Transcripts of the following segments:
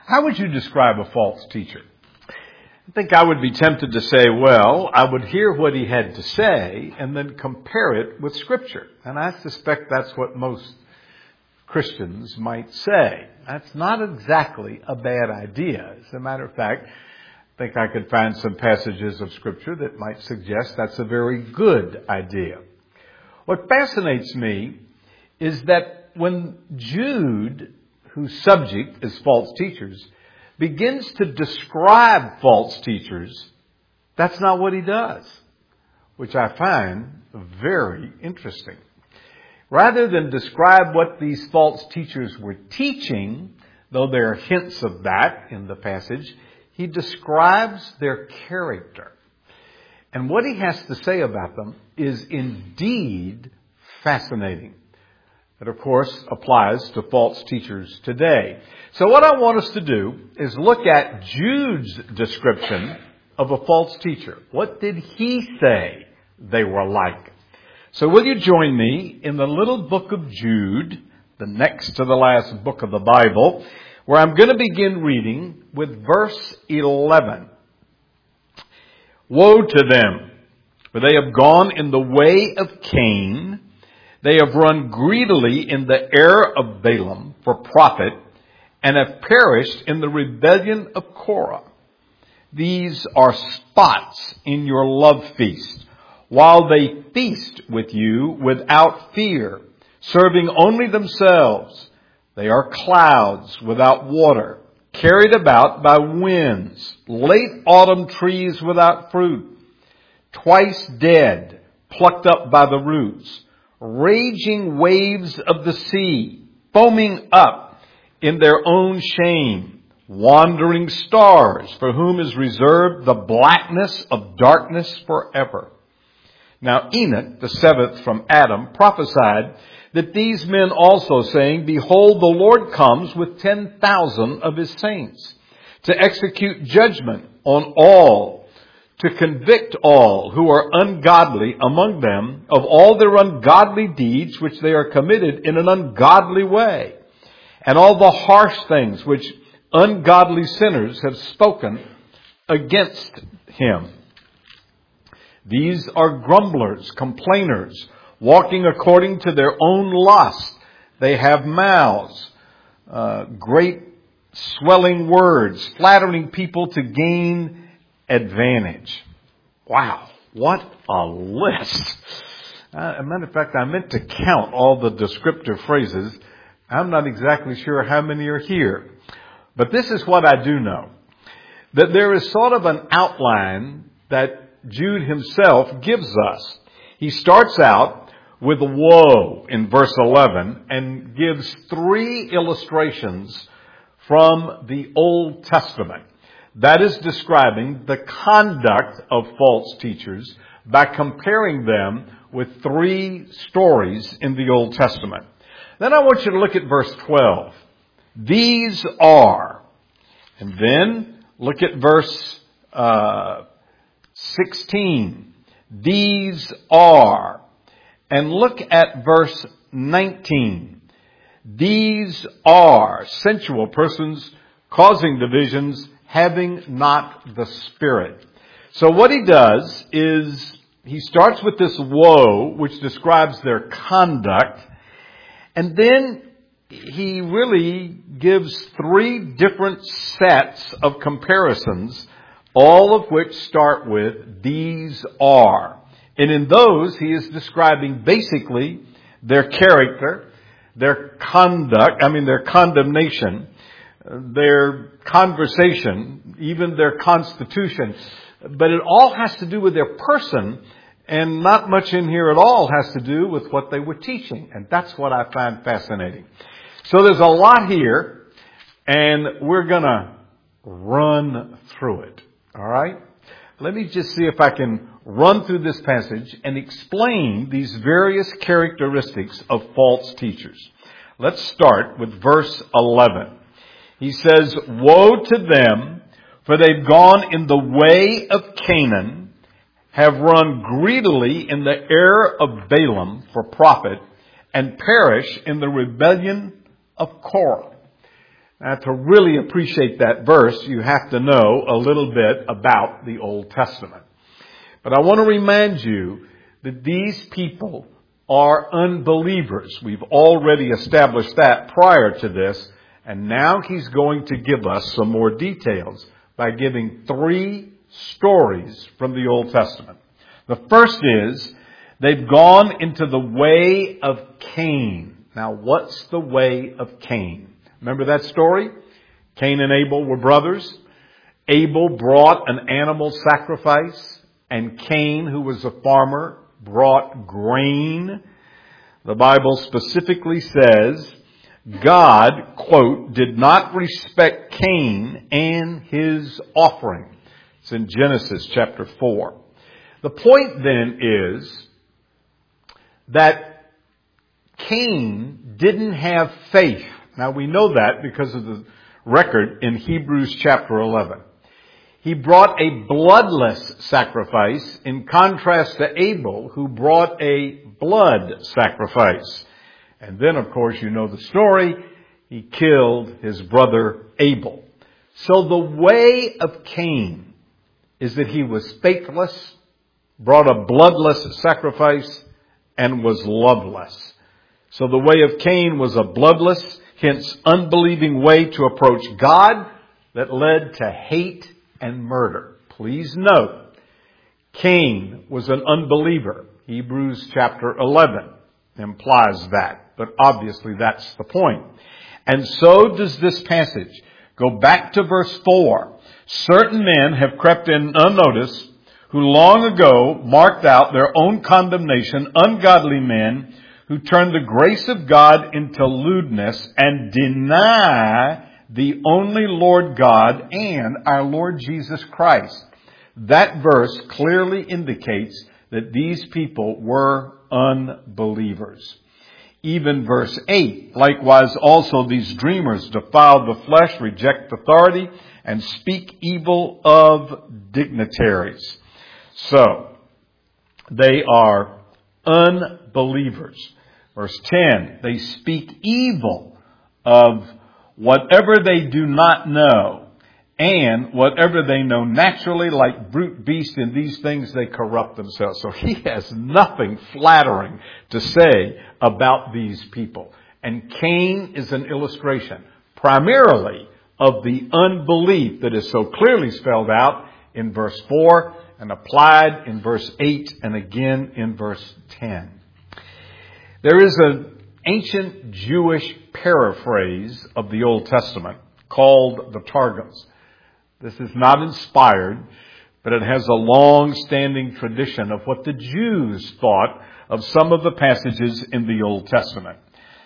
How would you describe a false teacher? I think I would be tempted to say, well, I would hear what he had to say and then compare it with Scripture. And I suspect that's what most Christians might say. That's not exactly a bad idea. As a matter of fact, I think I could find some passages of Scripture that might suggest that's a very good idea. What fascinates me is that when Jude, whose subject is false teachers, begins to describe false teachers, that's not what he does, which I find very interesting. Rather than describe what these false teachers were teaching, though there are hints of that in the passage, he describes their character. And what he has to say about them is indeed fascinating. It, of course, applies to false teachers today. So what I want us to do is look at Jude's description of a false teacher. What did he say they were like? So will you join me in the little book of Jude, the next to the last book of the Bible, where I'm going to begin reading with verse 11. Woe to them, for they have gone in the way of Cain. They have run greedily in the error of Balaam for profit, and have perished in the rebellion of Korah. These are spots in your love feast, while they feast with you without fear, serving only themselves. They are clouds without water, carried about by winds, late autumn trees without fruit, twice dead, plucked up by the roots, raging waves of the sea, foaming up in their own shame, wandering stars for whom is reserved the blackness of darkness forever. Now Enoch, the seventh from Adam, prophesied that these men also, saying, Behold, the Lord comes with 10,000 of his saints, to execute judgment on all, to convict all who are ungodly among them of all their ungodly deeds which they are committed in an ungodly way, and all the harsh things which ungodly sinners have spoken against him. These are grumblers, complainers, walking according to their own lust. They have mouths, great swelling words, flattering people to gain advantage. Wow, what a list. As a matter of fact, I meant to count all the descriptive phrases. I'm not exactly sure how many are here. But this is what I do know. That there is sort of an outline that Jude himself gives us. He starts out with woe in verse 11 and gives three illustrations from the Old Testament. That is describing the conduct of false teachers by comparing them with three stories in the Old Testament. Then I want you to look at verse 12. These are. And then look at verse 16. These are. And look at verse 19. These are sensual persons causing divisions, having not the Spirit. So what he does is he starts with this woe, which describes their conduct, and then he really gives three different sets of comparisons, all of which start with these are. And in those, he is describing basically their character, their conduct, their condemnation, their conversation, even their constitution. But it all has to do with their person, and not much in here at all has to do with what they were teaching. And that's what I find fascinating. So there's a lot here, and we're going to run through it. All right? Let me just see if I can run through this passage and explain these various characteristics of false teachers. Let's start with verse 11. He says, Woe to them, for they've gone in the way of Canaan, have run greedily in the error of Balaam for profit, and perish in the rebellion of Korah. Now, to really appreciate that verse, you have to know a little bit about the Old Testament. But I want to remind you that these people are unbelievers. We've already established that prior to this, and now he's going to give us some more details by giving 3 stories from the Old Testament. The first is, they've gone into the way of Cain. Now, what's the way of Cain? Remember that story? Cain and Abel were brothers. Abel brought an animal sacrifice, and Cain, who was a farmer, brought grain. The Bible specifically says, God, quote, did not respect Cain and his offering. It's in Genesis chapter 4. The point then is that Cain didn't have faith. Now we know that because of the record in Hebrews chapter 11. He brought a bloodless sacrifice in contrast to Abel, who brought a blood sacrifice. And then, of course, you know the story. He killed his brother Abel. So the way of Cain is that he was faithless, brought a bloodless sacrifice, and was loveless. So the way of Cain was a bloodless, hence unbelieving way to approach God that led to hate and murder. Please note, Cain was an unbeliever. Hebrews chapter 11 implies that, but obviously that's the point. And so does this passage. Go back to verse 4. Certain men have crept in unnoticed, who long ago marked out their own condemnation, ungodly men who turn the grace of God into lewdness and deny the only Lord God and our Lord Jesus Christ. That verse clearly indicates that these people were unbelievers. Even verse 8, likewise also these dreamers defile the flesh, reject authority, and speak evil of dignitaries. So, they are unbelievers. Verse 10, they speak evil of whatever they do not know, and whatever they know naturally, like brute beasts, in these things they corrupt themselves. So he has nothing flattering to say about these people. And Cain is an illustration, primarily, of the unbelief that is so clearly spelled out in verse 4 and applied in verse 8 and again in verse 10. There is an ancient Jewish paraphrase of the Old Testament called the Targums. This is not inspired, but it has a long-standing tradition of what the Jews thought of some of the passages in the Old Testament.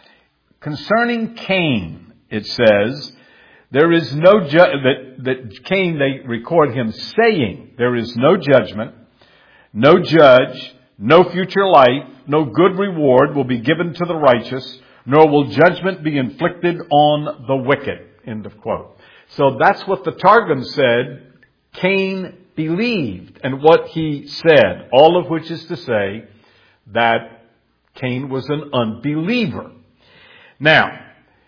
Concerning Cain, it says, there is no that Cain, they record him saying, there is no judgment, no judge, no future life, no good reward will be given to the righteous, nor will judgment be inflicted on the wicked. End of quote. So that's what the Targum said Cain believed and what he said, all of which is to say that Cain was an unbeliever. Now,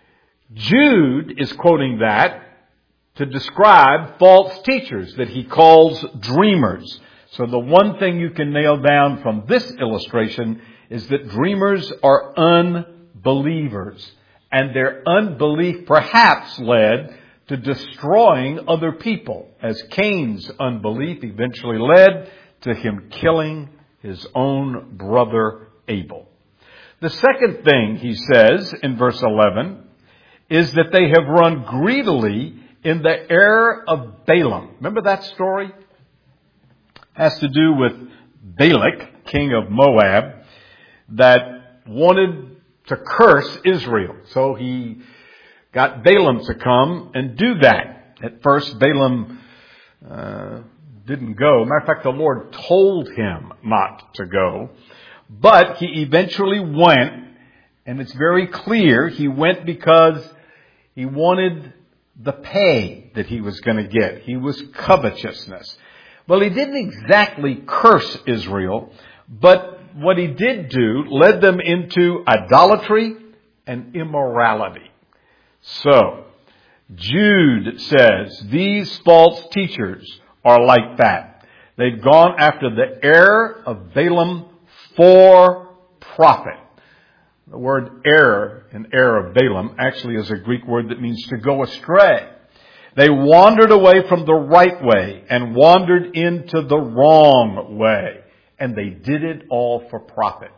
Jude is quoting that to describe false teachers that he calls dreamers. So the one thing you can nail down from this illustration is that dreamers are unbelievers. And their unbelief perhaps led to destroying other people, as Cain's unbelief eventually led to him killing his own brother Abel. The second thing he says in verse 11 is that they have run greedily in the error of Balaam. Remember that story? Has to do with Balak, king of Moab, that wanted to curse Israel. So he got Balaam to come and do that. At first, Balaam didn't go. Matter of fact, the Lord told him not to go. But he eventually went, and it's very clear he went because he wanted the pay that he was going to get. He was covetousness. Well, he didn't exactly curse Israel, but what he did do led them into idolatry and immorality. So, Jude says these false teachers are like that. They've gone after the error of Balaam for profit. The word error in error of Balaam actually is a Greek word that means to go astray. They wandered away from the right way and wandered into the wrong way. And they did it all for profit.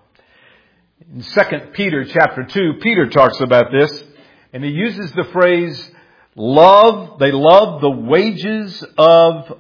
In 2 Peter chapter 2, Peter talks about this, and he uses the phrase, they love the wages of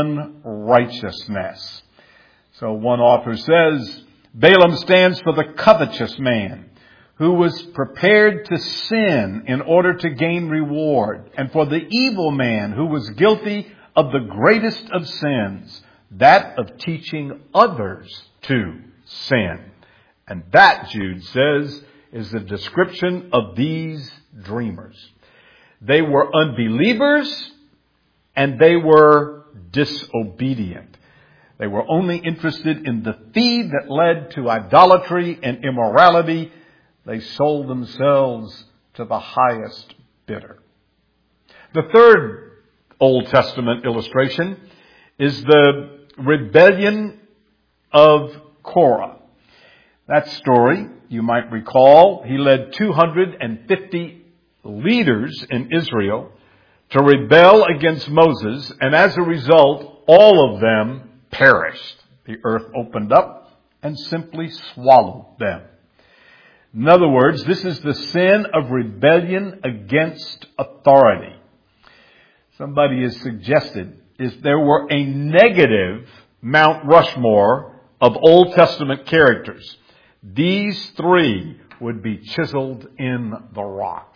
unrighteousness. So one author says, Balaam stands for the covetous man who was prepared to sin in order to gain reward, and for the evil man who was guilty of the greatest of sins, that of teaching others to sin. And that, Jude says, is the description of these dreamers. They were unbelievers and they were disobedient. They were only interested in the feed that led to idolatry and immorality. They sold themselves to the highest bidder. The third Old Testament illustration is the rebellion of Korah. That story, you might recall, he led 250 leaders in Israel to rebel against Moses, and as a result, all of them perished. The earth opened up and simply swallowed them. In other words, this is the sin of rebellion against authority. Somebody has suggested if there were a negative Mount Rushmore of Old Testament characters, these three would be chiseled in the rock.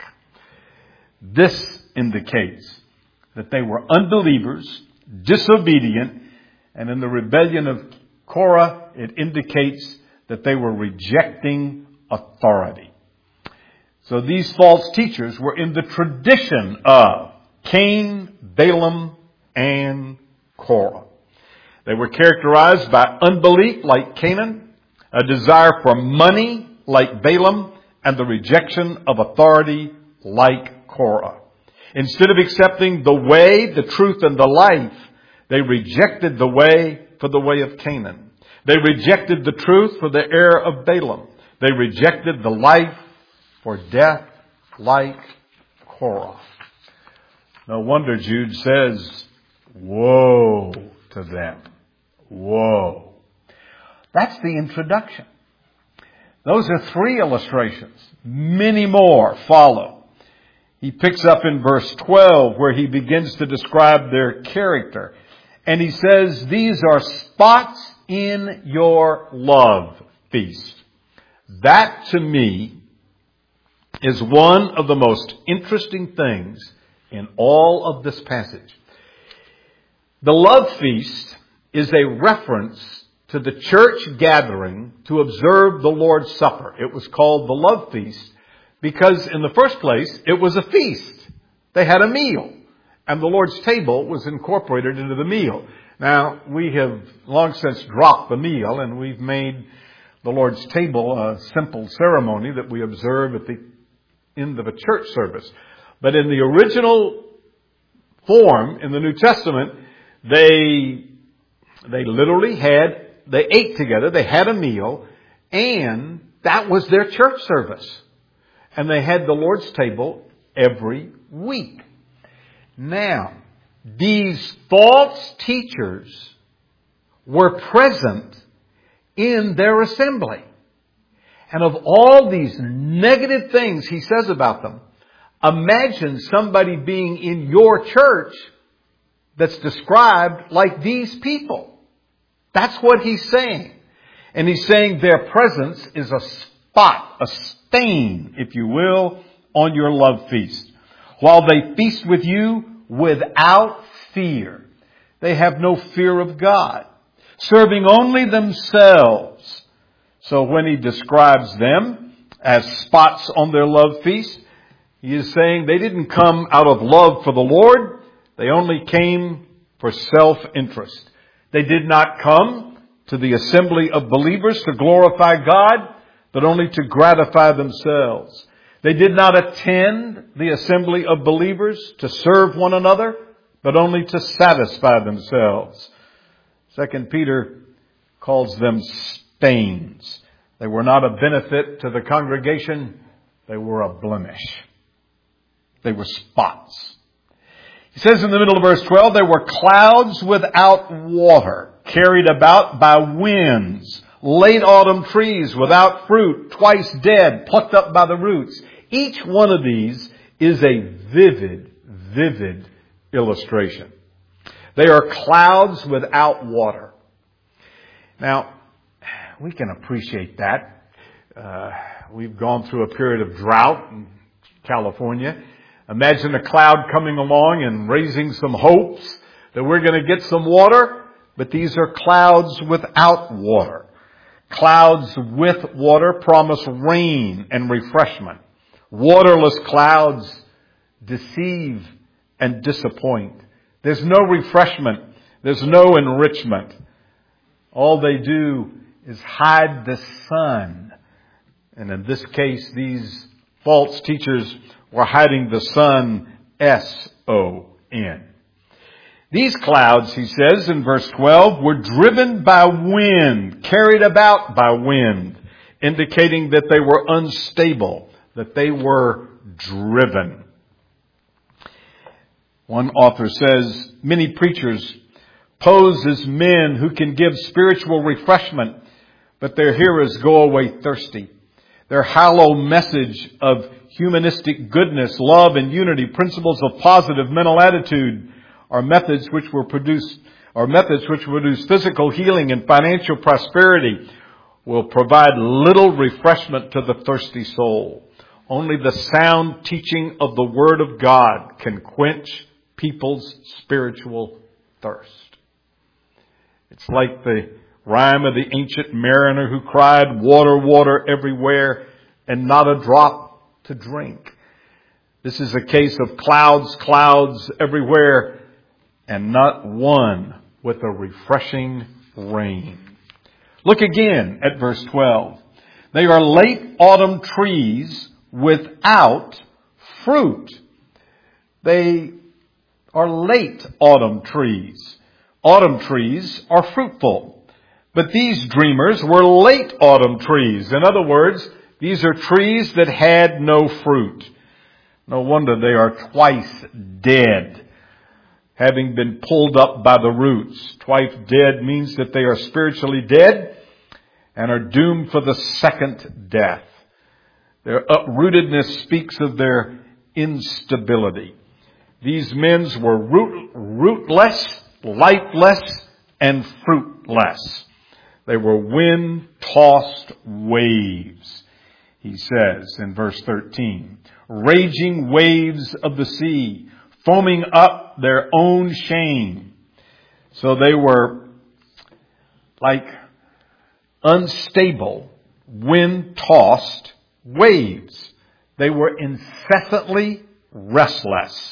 This indicates that they were unbelievers, disobedient, and in the rebellion of Korah, it indicates that they were rejecting authority. So these false teachers were in the tradition of Cain, Balaam, and Korah. They were characterized by unbelief like Canaan, a desire for money like Balaam, and the rejection of authority like Korah. Instead of accepting the way, the truth, and the life, they rejected the way for the way of Canaan. They rejected the truth for the error of Balaam. They rejected the life for death like Korah. No wonder Jude says, woe to them. Woe. That's the introduction. Those are three illustrations. Many more follow. He picks up in verse 12 where he begins to describe their character. And he says, these are spots in your love feast. That to me is one of the most interesting things in all of this passage. The love feast is a reference to the church gathering to observe the Lord's Supper. It was called the love feast because in the first place, it was a feast. They had a meal, and the Lord's table was incorporated into the meal. Now, we have long since dropped the meal, and we've made the Lord's table a simple ceremony that we observe at the end of a church service. But in the original form, in the New Testament, they ate together, they had a meal, and that was their church service. And they had the Lord's table every week. Now, these false teachers were present in their assembly. And of all these negative things he says about them, imagine somebody being in your church that's described like these people. That's what he's saying. And he's saying their presence is a spot, a stain, if you will, on your love feast. While they feast with you without fear. They have no fear of God, serving only themselves. So when he describes them as spots on their love feast, he is saying they didn't come out of love for the Lord. They only came for self-interest. They did not come to the assembly of believers to glorify God, but only to gratify themselves. They did not attend the assembly of believers to serve one another, but only to satisfy themselves. 2 Peter calls them stains. They were not a benefit to the congregation. They were a blemish. They were spots. He says in the middle of verse 12, they were clouds without water, carried about by winds, late autumn trees without fruit, twice dead, plucked up by the roots. Each one of these is a vivid illustration. They are clouds without water. Now, we can appreciate that. We've gone through a period of drought in California. Imagine a cloud coming along and raising some hopes that we're going to get some water, but these are clouds without water. Clouds with water promise rain and refreshment. Waterless clouds deceive and disappoint. There's no refreshment. There's no enrichment. All they do is hide the sun. And in this case, these false teachers were hiding the sun, S-O-N. These clouds, he says in verse 12, were driven by wind, carried about by wind, indicating that they were unstable, that they were driven. One author says, many preachers pose as men who can give spiritual refreshment, but their hearers go away thirsty. Their hollow message of humanistic goodness, love, and unity, principles of positive mental attitude, are methods which produce physical healing and financial prosperity, will provide little refreshment to the thirsty soul. Only the sound teaching of the Word of God can quench people's spiritual thirst. It's like the rhyme of the ancient mariner who cried, "Water, water everywhere, and not a drop to drink." This is a case of clouds, clouds everywhere, and not one with a refreshing rain. Look again at verse 12. They are late autumn trees without fruit. They are late autumn trees. Autumn trees are fruitful. But these dreamers were late autumn trees. In other words, these are trees that had no fruit. No wonder they are twice dead, having been pulled up by the roots. Twice dead means that they are spiritually dead and are doomed for the second death. Their uprootedness speaks of their instability. These men were rootless, lifeless, and fruitless. They were wind-tossed waves, he says in verse 13. Raging waves of the sea, foaming up their own shame. So they were like unstable, wind-tossed waves. They were incessantly restless.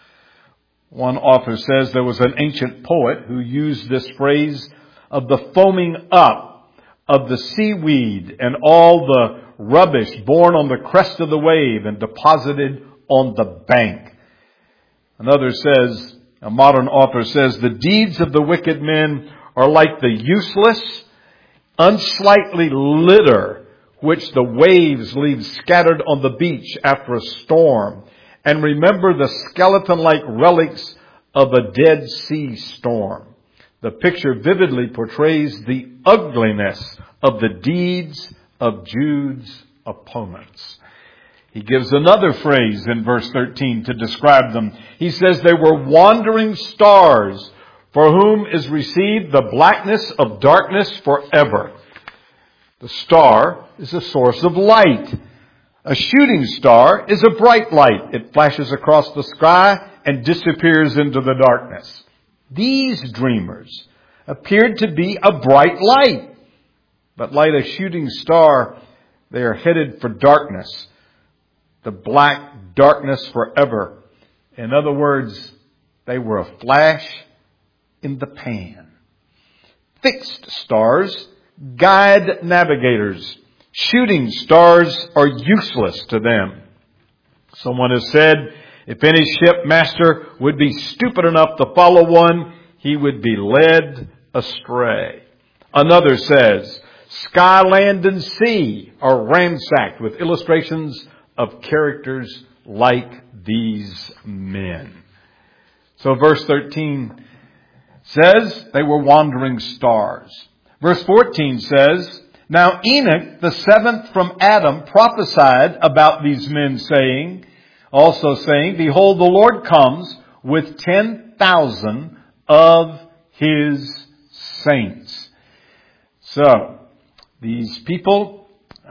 One author says there was an ancient poet who used this phrase of the foaming up of the seaweed and all the rubbish borne on the crest of the wave and deposited on the bank. Another says, a modern author says, the deeds of the wicked men are like the useless, unsightly litter which the waves leave scattered on the beach after a storm. And remember the skeleton-like relics of a Dead Sea storm. The picture vividly portrays the ugliness of the deeds of Jude's opponents. He gives another phrase in verse 13 to describe them. He says they were wandering stars for whom is received the blackness of darkness forever. The star is a source of light. A shooting star is a bright light. It flashes across the sky and disappears into the darkness. These dreamers appeared to be a bright light. But like a shooting star, they are headed for darkness. The black darkness forever. In other words, they were a flash in the pan. Fixed stars guide navigators. Shooting stars are useless to them. Someone has said, if any shipmaster would be stupid enough to follow one, he would be led astray. Another says, sky, land, and sea are ransacked with illustrations of characters like these men. So verse 13 says they were wandering stars. Verse 14 says, now Enoch, the seventh from Adam, prophesied about these men, saying, behold, the Lord comes with 10,000 of his saints. So, these people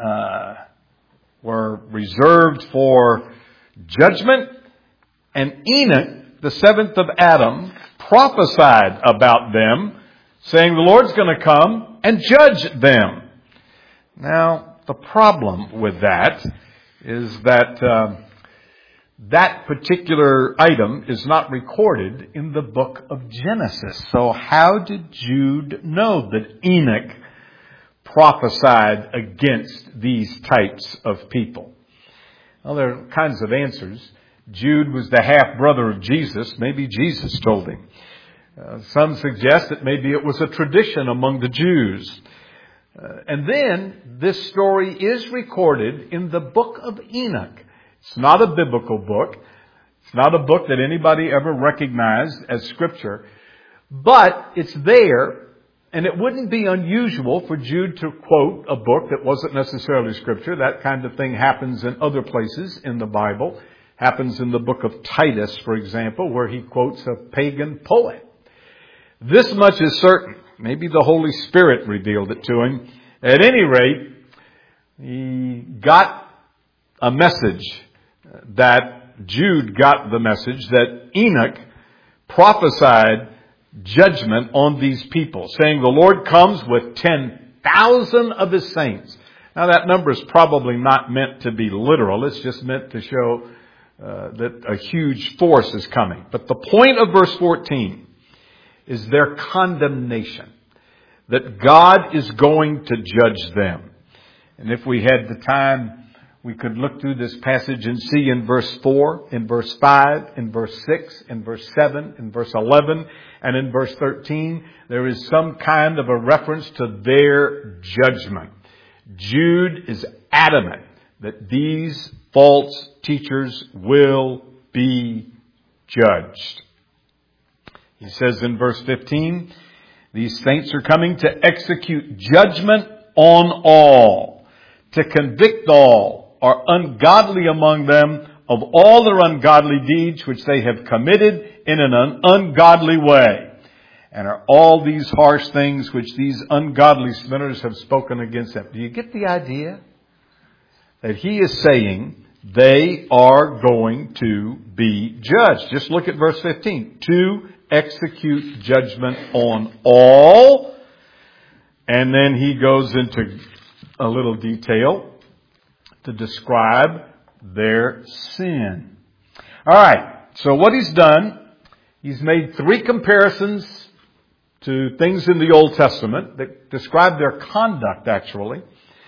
were reserved for judgment, and Enoch, the seventh of Adam, prophesied about them, saying the Lord's going to come and judge them. Now, the problem with that is that that particular item is not recorded in the book of Genesis. So how did Jude know that Enoch prophesied against these types of people? Well, there are kinds of answers. Jude was the half-brother of Jesus. Maybe Jesus told him. Some suggest that maybe it was a tradition among the Jews. And then this story is recorded in the book of Enoch. It's not a biblical book. It's not a book that anybody ever recognized as Scripture. But it's there, and it wouldn't be unusual for Jude to quote a book that wasn't necessarily Scripture. That kind of thing happens in other places in the Bible. Happens in the book of Titus, for example, where he quotes a pagan poet. This much is certain. Maybe the Holy Spirit revealed it to him. At any rate, he got a message that Jude got the message that Enoch prophesied judgment on these people, saying the Lord comes with 10,000 of his saints. Now that number is probably not meant to be literal. It's just meant to show that a huge force is coming. But the point of verse 14 is their condemnation, that God is going to judge them. And if we had the time, we could look through this passage and see in verse 4, in verse 5, in verse 6, in verse 7, in verse 11, and in verse 13, there is some kind of a reference to their judgment. Jude is adamant that these false teachers will be judged. He says in verse 15, these saints are coming to execute judgment on all, to convict all are ungodly among them of all their ungodly deeds which they have committed in an ungodly way. And are all these harsh things which these ungodly sinners have spoken against them. Do you get the idea? That he is saying they are going to be judged. Just look at verse 15. To execute judgment on all. And then he goes into a little detail to describe their sin. All right. So what he's done, he's made three comparisons to things in the Old Testament that describe their conduct, actually.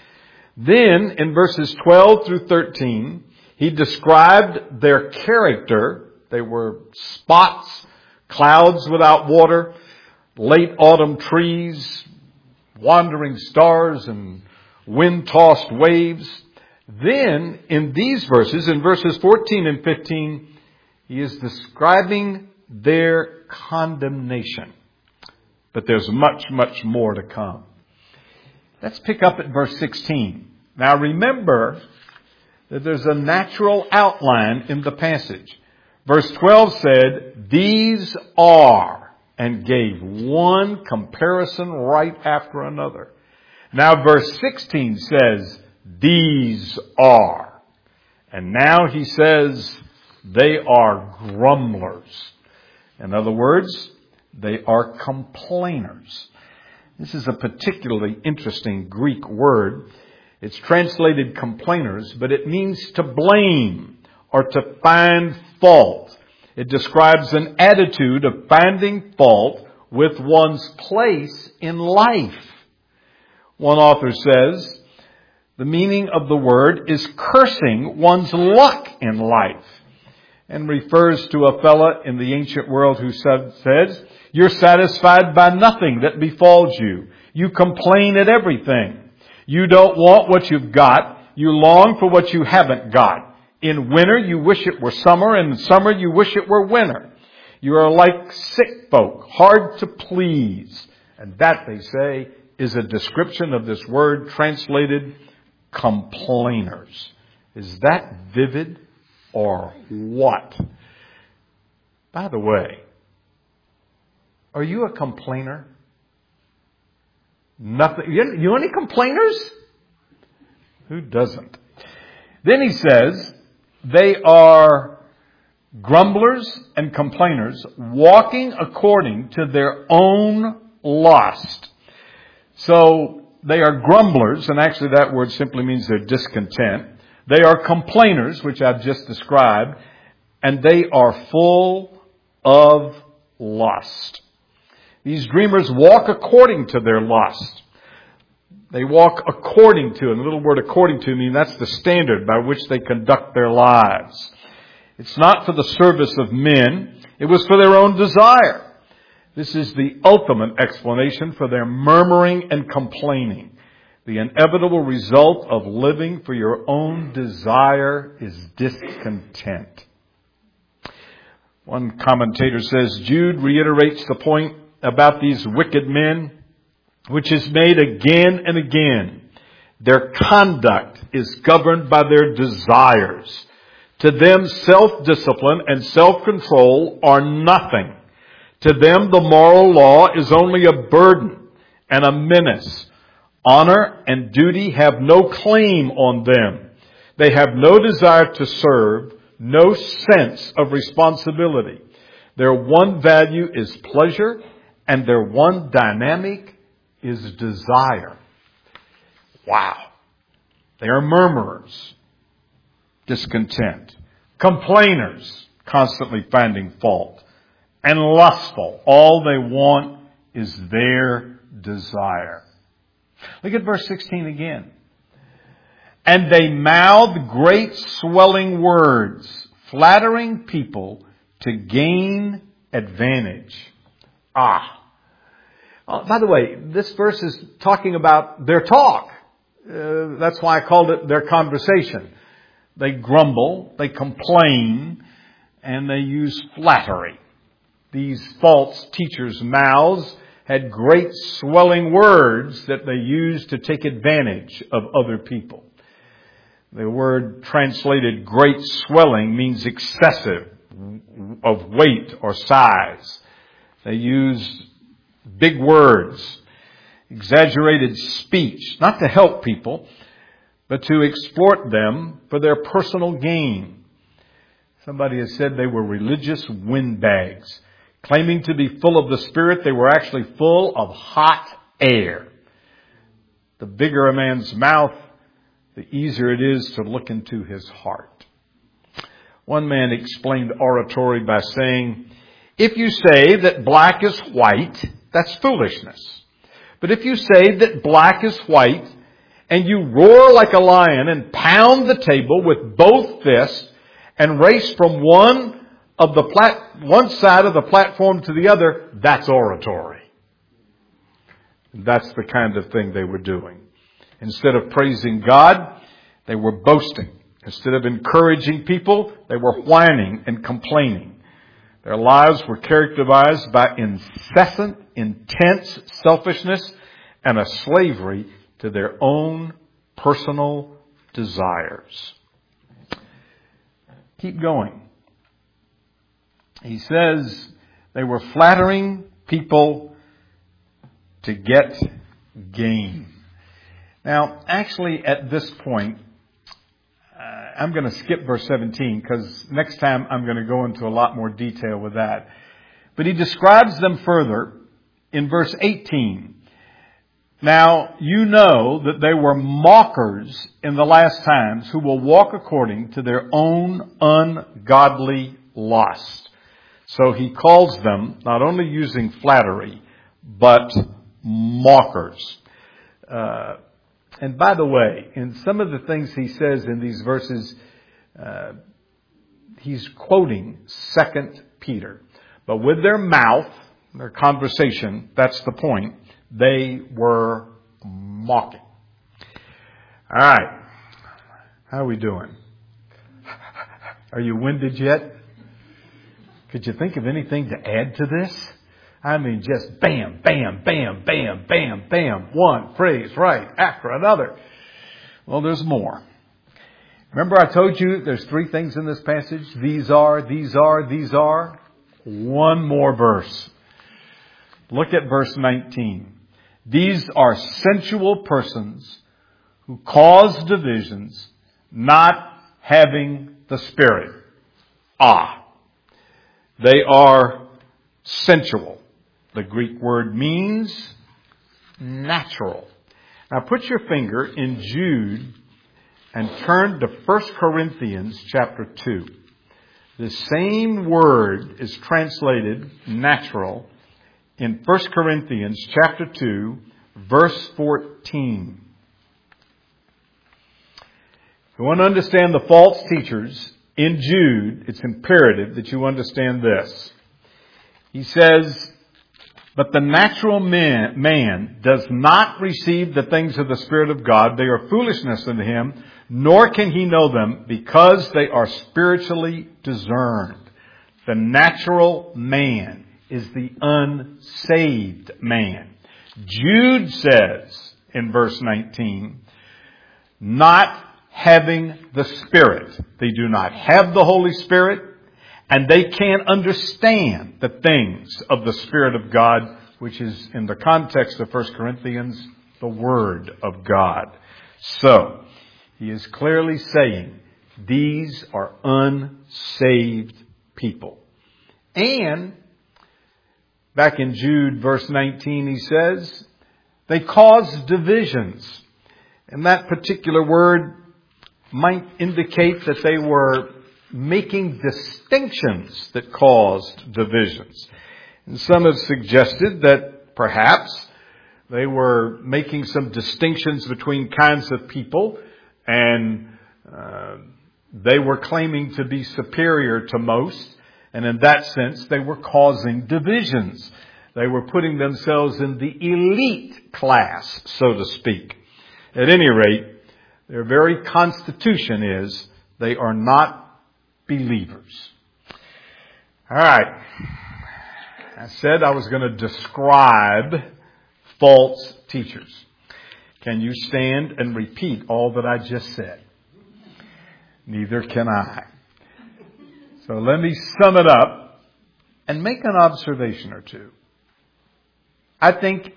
Then, in verses 12 through 13, he described their character. They were spots, clouds without water, late autumn trees, wandering stars, and wind-tossed waves. Then, in these verses, in verses 14 and 15, he is describing their condemnation. But there's much, much more to come. Let's pick up at verse 16. Now remember that there's a natural outline in the passage. Verse 12 said, these are, and gave one comparison right after another. Now verse 16 says, these are. And now he says, they are grumblers. In other words, they are complainers. This is a particularly interesting Greek word. It's translated complainers, but it means to blame or to find fault. It describes an attitude of finding fault with one's place in life. One author says, The meaning of the word is cursing one's luck in life, and refers to a fella in the ancient world who says, you're satisfied by nothing that befalls you. You complain at everything. You don't want what you've got. You long for what you haven't got. In winter, you wish it were summer. And in summer, you wish it were winter. You are like sick folk, hard to please. And that, they say, is a description of this word translated complainers. Is that vivid or what? By the way, are you a complainer? Nothing. You know any complainers? Who doesn't? Then he says, they are grumblers and complainers, walking according to their own lust. So they are grumblers, and actually that word simply means they're discontent. They are complainers, which I've just described, and they are full of lust. These dreamers walk according to their lust. They walk according to, and the little word according to means that's the standard by which they conduct their lives. It's not for the service of men. It was for their own desire. This is the ultimate explanation for their murmuring and complaining. The inevitable result of living for your own desire is discontent. One commentator says, Jude reiterates the point about these wicked men, which is made again and again. Their conduct is governed by their desires. To them, self-discipline and self-control are nothing. To them, the moral law is only a burden and a menace. Honor and duty have no claim on them. They have no desire to serve, no sense of responsibility. Their one value is pleasure, and their one dynamic is desire. Wow. They are murmurers, discontent, complainers, constantly finding fault, and lustful. All they want is their desire. Look at verse 16 again. And they mouth great swelling words, flattering people to gain advantage. By the way, this verse is talking about their talk. That's why I called it their conversation. They grumble, they complain, and they use flattery. These false teachers' mouths had great swelling words that they used to take advantage of other people. The word translated great swelling means excessive of weight or size. They use big words, exaggerated speech, not to help people, but to exploit them for their personal gain. Somebody has said they were religious windbags. Claiming to be full of the Spirit, they were actually full of hot air. The bigger a man's mouth, the easier it is to look into his heart. One man explained oratory by saying, if you say that black is white, that's foolishness. But if you say that black is white, and you roar like a lion and pound the table with both fists and race from one side of the platform to the other, that's oratory. That's the kind of thing they were doing. Instead of praising God, they were boasting. Instead of encouraging people, they were whining and complaining. Their lives were characterized by incessant, intense selfishness and a slavery to their own personal desires. Keep going. He says they were flattering people to get gain. Now, actually, at this point, I'm going to skip verse 17 because next time I'm going to go into a lot more detail with that. But he describes them further in verse 18. Now, you know that they were mockers in the last times who will walk according to their own ungodly lust. So he calls them not only using flattery, but mockers. And by the way, in some of the things he says in these verses, he's quoting 2 Peter. But with their mouth, their conversation, that's the point, they were mocking. All right. How are we doing? Are you winded yet? Could you think of anything to add to this? I mean, just bam, bam, bam, bam, bam, bam. One phrase right after another. Well, there's more. Remember I told you there's 3 things in this passage. These are. One more verse. Look at verse 19. These are sensual persons who cause divisions, not having the Spirit. They are sensual. The Greek word means natural. Now put your finger in Jude and turn to 1 Corinthians chapter 2. The same word is translated natural in 1 Corinthians chapter 2, verse 14. If you want to understand the false teachers in Jude, it's imperative that you understand this. He says, but the natural man does not receive the things of the Spirit of God. They are foolishness unto him, nor can he know them, because they are spiritually discerned. The natural man is the unsaved man. Jude says in verse 19, not having the Spirit. They do not have the Holy Spirit, and they can't understand the things of the Spirit of God, which is in the context of 1 Corinthians, the Word of God. So, he is clearly saying these are unsaved people. And back in Jude verse 19 he says, they cause divisions. And that particular word might indicate that they were making distinctions that caused divisions. And some have suggested that perhaps they were making some distinctions between kinds of people, and they were claiming to be superior to most, and in that sense they were causing divisions. They were putting themselves in the elite class, so to speak. At any rate, their very constitution is they are not believers. All right. I said I was going to describe false teachers. Can you stand and repeat all that I just said? Neither can I. So let me sum it up and make an observation or two. I think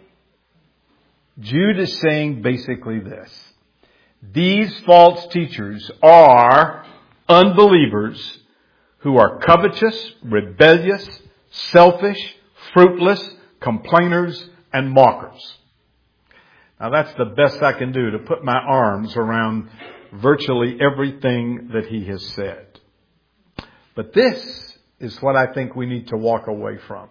Jude is saying basically this. These false teachers are unbelievers who are covetous, rebellious, selfish, fruitless, complainers, and mockers. Now that's the best I can do to put my arms around virtually everything that he has said. But this is what I think we need to walk away from.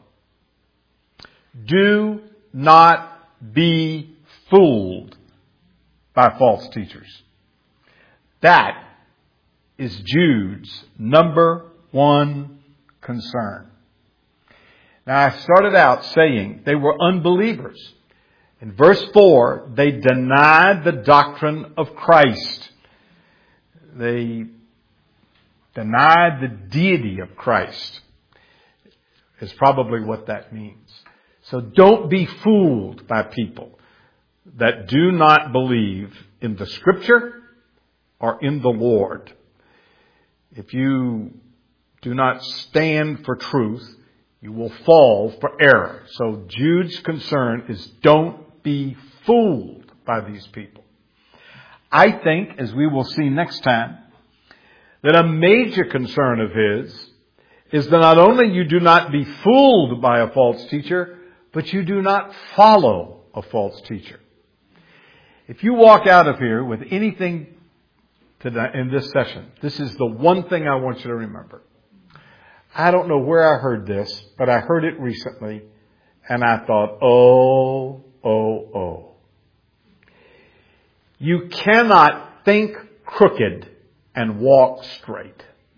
Do not be fooled by false teachers. That is Jude's number one concern. Now, I started out saying they were unbelievers. In verse 4, they denied the doctrine of Christ. They denied the deity of Christ, is probably what that means. So don't be fooled by people that do not believe in the Scripture or in the Lord. If you do not stand for truth, you will fall for error. So Jude's concern is don't be fooled by these people. I think, as we will see next time, that a major concern of his is that not only you do not be fooled by a false teacher, but you do not follow a false teacher. If you walk out of here with anything in this session, this is the one thing I want you to remember. I don't know where I heard this, but I heard it recently, and I thought, oh. You cannot think crooked and walk straight.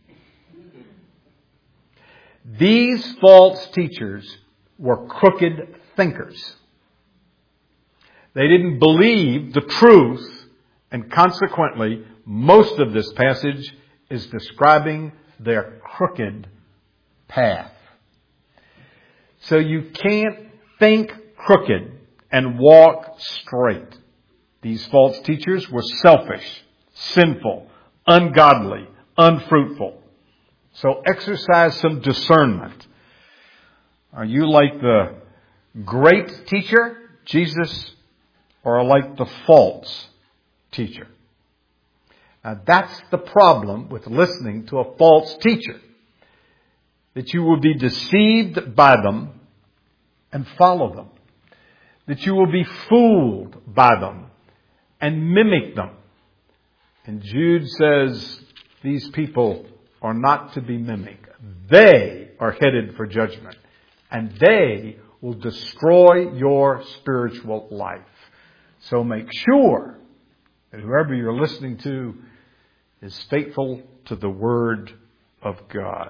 These false teachers were crooked thinkers. They didn't believe the truth, and consequently, most of this passage is describing their crooked path. So you can't think crooked and walk straight. These false teachers were selfish, sinful, ungodly, unfruitful. So exercise some discernment. Are you like the great teacher, Jesus, or like the false teacher? Now that's the problem with listening to a false teacher. That you will be deceived by them and follow them. That you will be fooled by them and mimic them. And Jude says these people are not to be mimicked. They are headed for judgment. And they will destroy your spiritual life. So make sure that whoever you're listening to is faithful to the Word of God.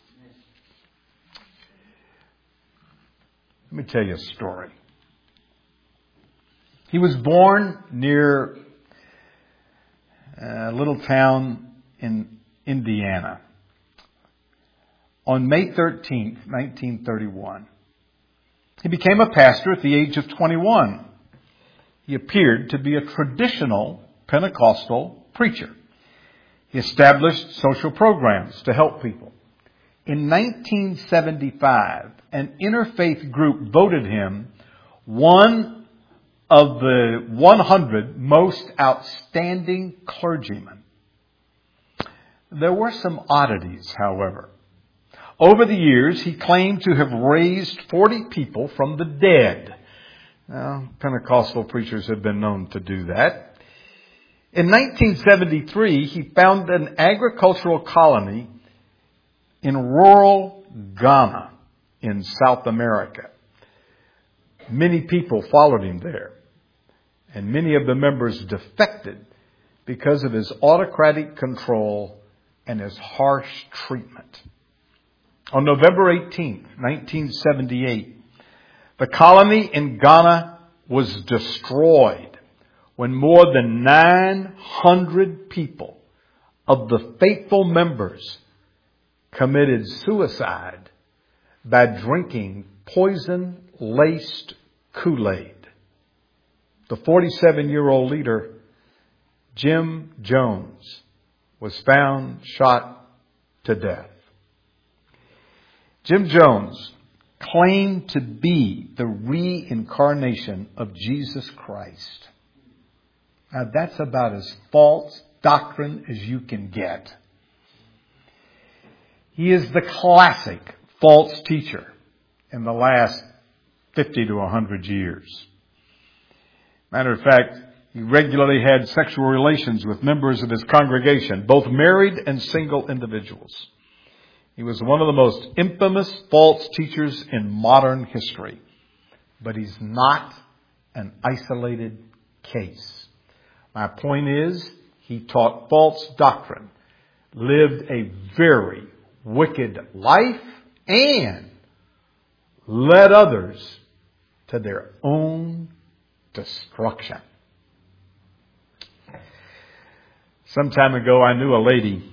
Let me tell you a story. He was born near a little town in Indiana on May 13th, 1931. He became a pastor at the age of 21. He appeared to be a traditional Pentecostal preacher. He established social programs to help people. In 1975, an interfaith group voted him one of the 100 most outstanding clergymen. There were some oddities, however. Over the years, he claimed to have raised 40 people from the dead. Now, Pentecostal preachers have been known to do that. In 1973, he founded an agricultural colony in rural Ghana in South America. Many people followed him there, and many of the members defected because of his autocratic control and his harsh treatment. On November 18, 1978, the colony in Ghana was destroyed when more than 900 people of the faithful members committed suicide by drinking poison-laced Kool-Aid. The 47-year-old leader, Jim Jones, was found shot to death. Jim Jones claimed to be the reincarnation of Jesus Christ. Now that's about as false doctrine as you can get. He is the classic false teacher in the last 50 to 100 years. Matter of fact, he regularly had sexual relations with members of his congregation, both married and single individuals. He was one of the most infamous false teachers in modern history. But he's not an isolated case. My point is, he taught false doctrine, lived a very wicked life, and led others to their own destruction. Some time ago, I knew a lady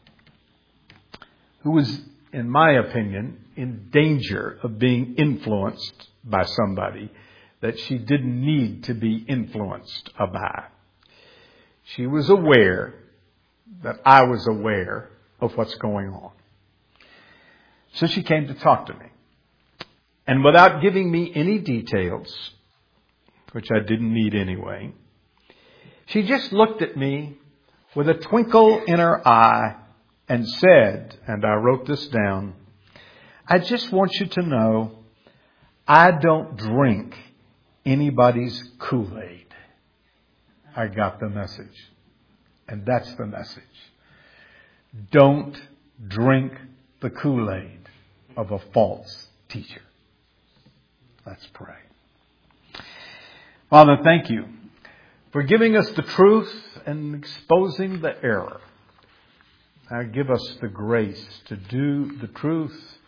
who was, in my opinion, in danger of being influenced by somebody that she didn't need to be influenced by. She was aware that I was aware of what's going on. So she came to talk to me. And without giving me any details, which I didn't need anyway, she just looked at me with a twinkle in her eye and said, and I wrote this down, "I just want you to know I don't drink anybody's Kool-Aid." I got the message. And that's the message. Don't drink the Kool-Aid of a false teacher. Let's pray. Father, thank you for giving us the truth and exposing the error. Now give us the grace to do the truth